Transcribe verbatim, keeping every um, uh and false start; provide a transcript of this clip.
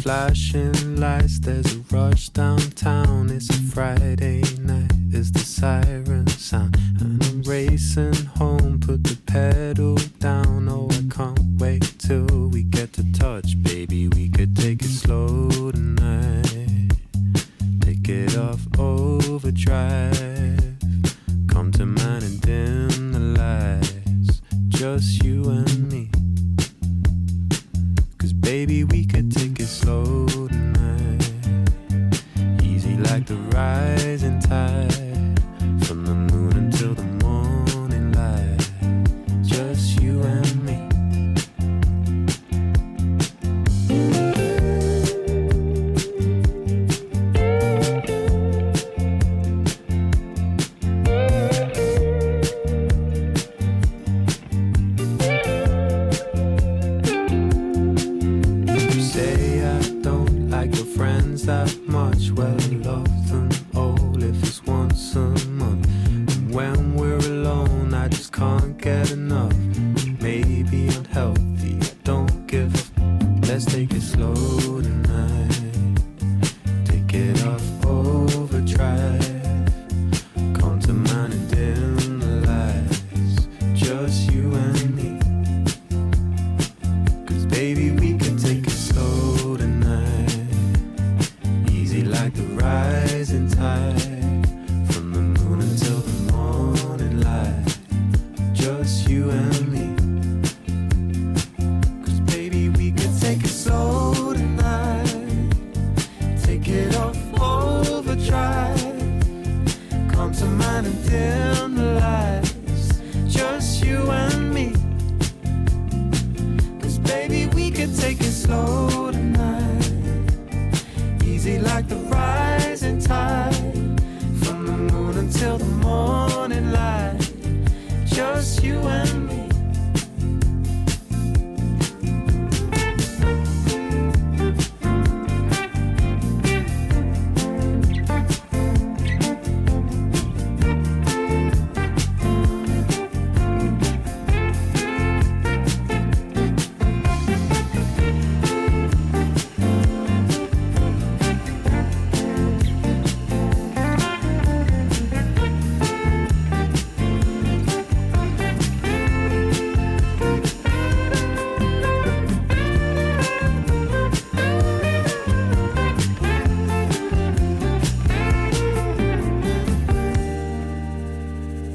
flashing lights, there's a rush downtown. It's a Friday night, it's the siren sound, and I'm racing home, put the pedal down. Oh, I can't wait till we get to touch, baby. We could take it slow tonight, take it off overdrive, come to mine and dim the lights, just you and me. Cause baby, we could take it slow tonight, easy like the rising tide, from the moon until the morning light, just you and me. That much, well, I love them all if it's once a month. And when we're alone, I just can't get enough. Maybe unhealthy, I don't give up. Let's take it slow tonight, take it off overdrive, come to mine and dim the lights, just you and me. Cause baby, we can take it slow tonight, like the rising tide, from the moon until the morning light, just you and me. Cause baby, we could take it slow tonight, take it off overdrive, come to mine and dim the lights, just you and me. Cause baby, we could take it slow tonight, easy like the rising tide, from the moon until the morning light, just you and me.